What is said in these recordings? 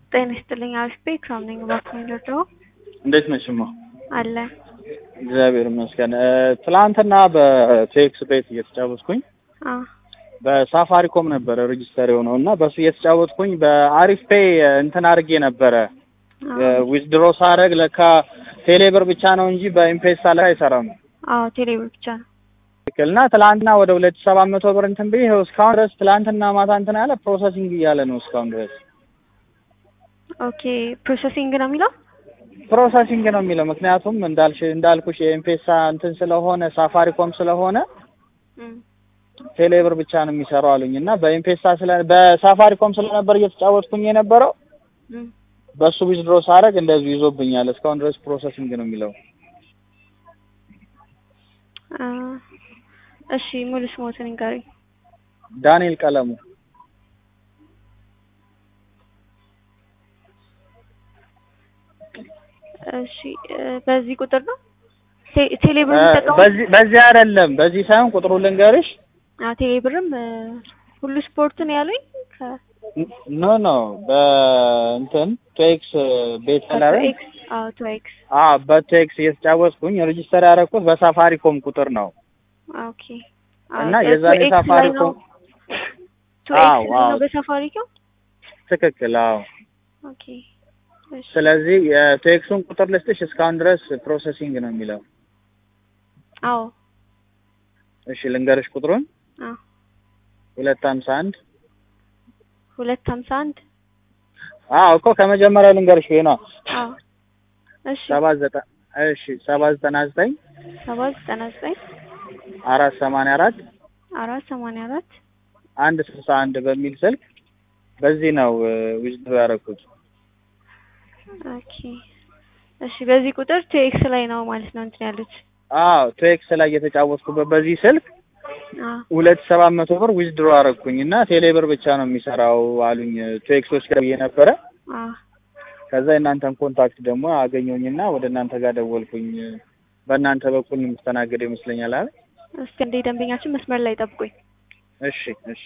ጤና ይስጥልኝ አሪፍ ኢክራም ነኝ እባክዎን ልርዳዎ? እንዴት ነሽማ? አለ እግዚአብሔር ይመስገን። ትላንትና በቴክስ ቤት እየተጫወትኩኝ በሳፋሪኮም ነበረ ሬጂስተር የሆነው እና በሱ እየተጫወትኩኝ በአሪፍ ፔይ እንትን አድርጌ ነበረ ዊዝድሮ ሳረግ ለካ ቴሌብር ብቻ ነው እንጂ በኢምፔሳ ላይ አይሰራም። አዎ ቴሌብር ብቻ ነው። ትክክልና ትላንትና ወደ 2700 ብር እንትን ብዬ ይኸው እስካሁን ድረስ ትላንትና ማታ እንትን ያለ ፕሮሰሲንግ እያለ ነው እስካሁን ድረስ። ኦኬ ፕሮሰሲንግ ነው የሚለው? ፕሮሰሲንግ ነው የሚለው ምክንያቱም እንዳልኩሽ የኤምፔሳ እንትን ስለሆነ ሳፋሪኮም ስለሆነ ቴሌብር ብቻ ነው የሚሰራው አሉኝና በኤምፔሳ በሳፋሪኮም ስለነበር እየተጫወትኩኝ የነበረው በሱ ዊዝድሮ ሳረግ እንደዚህ ይዞብኛል እስካሁን ድረስ ፕሮሰሲንግ ነው የሚለው። እሺ ሙሉ ስሞትን ንገሪኝ። ዳንኤል ቀለሙ። እሺ በዚህ ቁጥር ነው ቴሌብር የሚጠቀመው? በዚህ አይደለም በዚህ ሳይሆን ቁጥሩ ልንገርሽ። ቴሌብርም ሁሉ ስፖርት ነው ያሉኝ። ኖ በእንትን ቴክስ ቤት ላይ ቴክስ በቴክስ እየተጫወትኩኝ ሬጂስተር ያደረኩት በሳፋሪኮም ቁጥር ነው። ኦኬ እና የዛኔ ሳፋሪኮም በሳፋሪኮም ትክክል። ኦኬ ስለዚህ የቴክሱን ቁጥር ልስጥሽ እስካሁን ድረስ ፕሮሰሲንግ ነው የሚለው። አዎ እሺ ልንገርሽ ቁጥሩን 251 251 እኮ ከመጀመሪያው ልንገርሽ ይሄ ነው። እሺ 79 እሺ 799 484 161 በሚል ስልክ በዚህ ነው ዊዝድሮ ያደረኩት። ኦኬ እሺ በዚህ ቁጥር ቴክስ ላይ ነው ማለት ነው እንትን ያሉት? ቴክስ ላይ የተጫወትኩበት በዚህ ስልክ 2700 ብር ዊዝድሮ አደረኩኝና ቴሌብር ብቻ ነው የሚሰራው አሉኝ ቴክሶች ጋር ነበረ። ከዛ የእናንተን ኮንታክት ደግሞ አገኘሁኝና ወደ እናንተ ጋር ደወልኩኝ። በእናንተ በኩል የምስተናገድ ይመስለኛል አይደል? እስኪ እንደ ደንበኛችን መስመር ላይ ጠብቁኝ። እሺ እሺ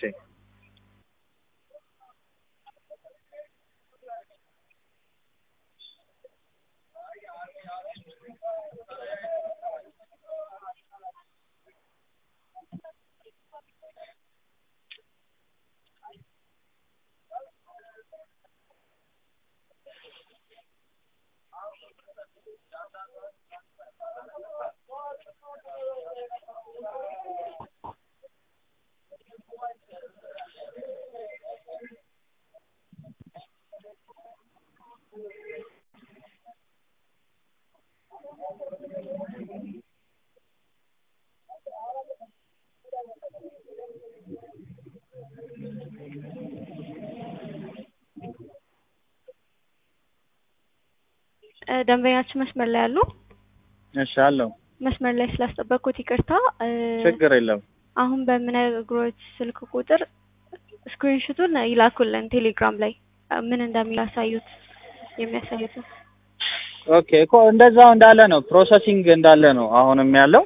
ደንበኛችን መስመር ላይ አሉ? እሺ አለው። መስመር ላይ ስላስጠበቅኩት ይቅርታ። ችግር የለውም። አሁን በምነግሮት ስልክ ቁጥር ስክሪንሾቱን ይላኩልን ቴሌግራም ላይ ምን እንደሚያሳዩት የሚያሳዩት። ኦኬ እኮ እንደዛው እንዳለ ነው ፕሮሰሲንግ እንዳለ ነው አሁንም ያለው።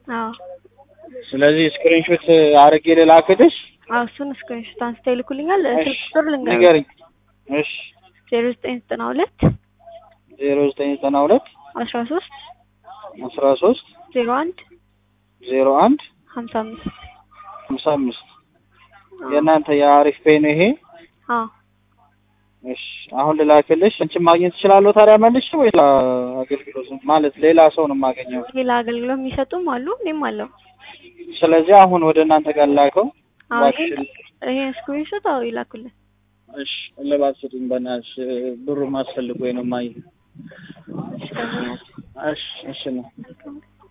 ስለዚህ ስክሪንሾት አድርጌ ልላክልሽ? እሱን ስክሪንሾት አንስተው ይልኩልኛል። ስልክ ቁጥር ንገሪኝ። እሺ 0992 0992 13 01 55 የእናንተ የአሪፍ ፔይ ነው ይሄ? እሺ አሁን ልላክልሽ። አንቺም ማግኘት ትችላለሁ ታዲያ መልሽ ወይ አገልግሎት ማለት ሌላ ሰው ነው የማገኘው? ሌላ አገልግሎት የሚሰጡም አሉ እኔም አለው። ስለዚህ አሁን ወደ እናንተ ጋር ላከው። ይሄ ስክሪንሾት ይላኩልን። እሺ ለባስ ስጡኝ በእናትሽ ብሩ ማስፈልግ ወይ ነው ማይ። እሺ ነው